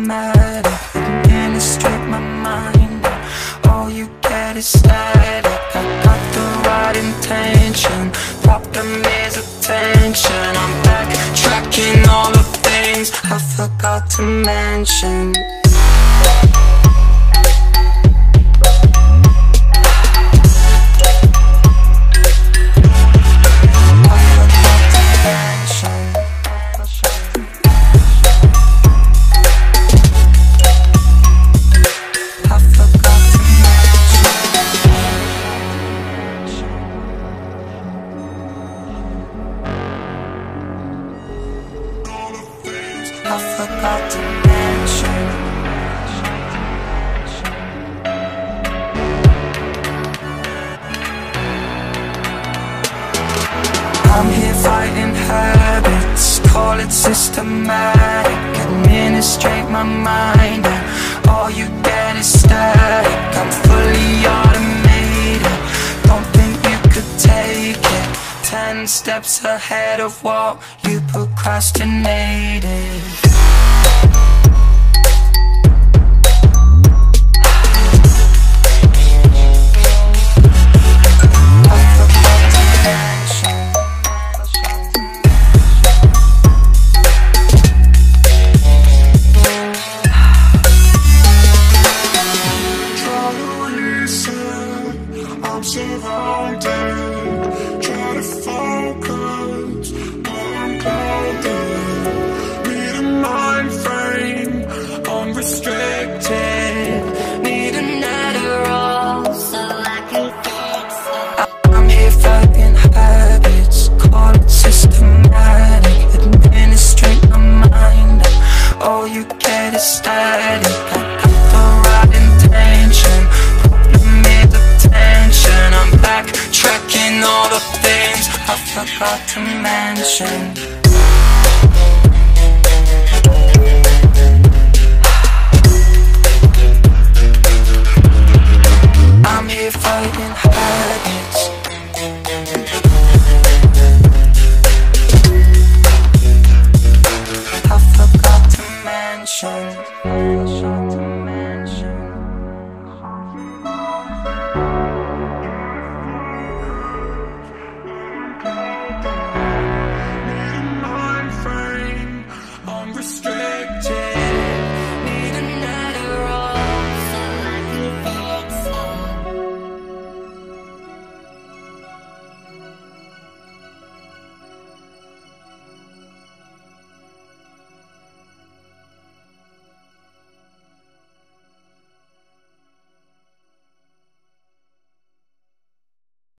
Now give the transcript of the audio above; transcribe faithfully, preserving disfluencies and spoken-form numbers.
systematic, administrate my mind. All you get is static. I got the right intention, problem is attention. I'm back tracking all the things I forgot to mention. I forgot to mention. I'm here fighting habits, call it systematic, administrate my mind, and all you get is static. I'm fully automated, don't think you could take it. Ten steps ahead of what you procrastinated. I'm surrounded, try to focus, but I'm clouded. Need a mind frame, unrestricted. Need an Adderall so I can fix it. I'm here fighting habits, call it systematic, administrate my mind. All you get is static. I got the right intention, problem is attention. I'm back tracking all the things I forgot to mention. I'm here fighting